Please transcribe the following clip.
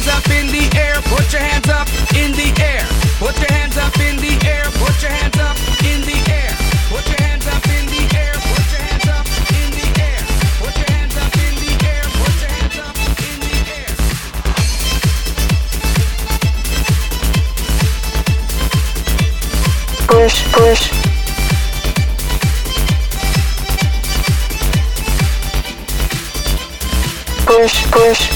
hands up in the air, put your hands up in the air. Put your hands up in the air, put your hands up in the air. Put your hands up in the air, put your hands up in the air. Put your hands up in the air, put your hands up in the air. Push, push. Push, push.